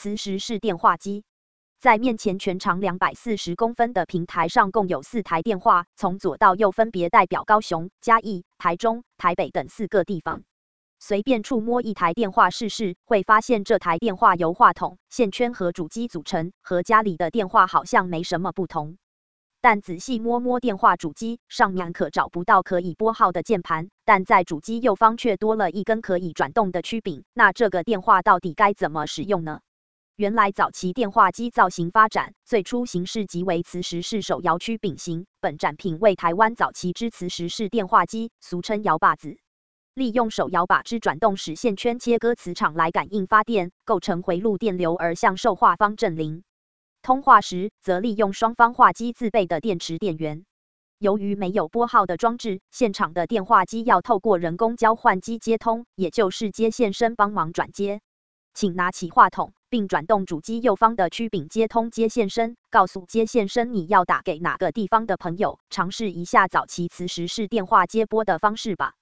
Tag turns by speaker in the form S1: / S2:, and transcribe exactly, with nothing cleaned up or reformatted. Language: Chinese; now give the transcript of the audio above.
S1: 磁石式电话机。在面前全长两百四十公分的平台上，共有四台电话，从左到右分别代表高雄、嘉义、台中、台北等四个地方。随便触摸一台电话试试，会发现这台电话由话筒、线圈和主机组成，和家里的电话好像没什么不同。但仔细摸摸电话主机，上面可找不到可以拨号的键盘，但在主机右方却多了一根可以转动的曲柄。那这个电话到底该怎么使用呢？原来早期电话机造型发展，最初形式即为磁石式手摇曲柄型。本展品为台湾早期之磁石式电话机，俗称摇把子。利用手摇把之转动使线圈切割磁场来感应发电，构成回路电流而向受话方振铃。通话时，则利用双方话机自备的电池电源。由于没有拨号的装置，现场的电话机要透过人工交换机接通，也就是接线生帮忙转接。请拿起话筒，并转动主机右方的曲柄接通接线生，告诉接线生你要打给哪个地方的朋友。尝试一下早期磁石式电话接拨的方式吧。